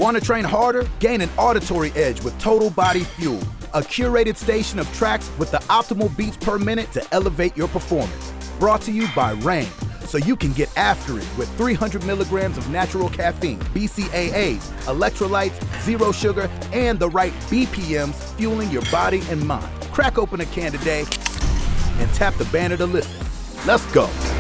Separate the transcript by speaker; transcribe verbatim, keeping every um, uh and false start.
Speaker 1: Want to train harder? Gain an auditory edge with Total Body Fuel, a curated station of tracks with the optimal beats per minute to elevate your performance. Brought to you by Reign, so you can get after it with three hundred milligrams of natural caffeine, B C A As, electrolytes, zero sugar, and the right B P Ms fueling your body and mind. Crack open a can today and tap the banner to listen. Let's go.